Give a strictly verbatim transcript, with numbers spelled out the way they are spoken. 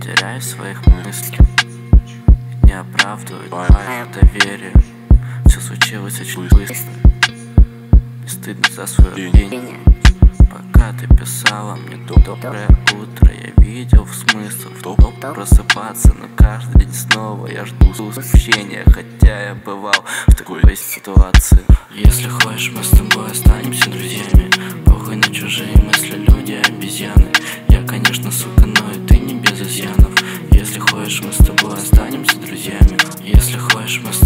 теряю своих мыслей, не оправдываю твое доверие. Все случилось очень быстро, не стыдно за свое рвение. Пока ты писала мне доброе утро, я видел смысл в том просыпаться, но каждый день снова я жду сообщения, хотя я бывал в такой ситуации. Если хочешь, мы с тобой останемся друзьями. Похуй на чужие мысли, люди обезьяны. Я, конечно, сука, но и ты не без изъянов. Если хочешь, мы с тобой останемся друзьями. Если хочешь, мы с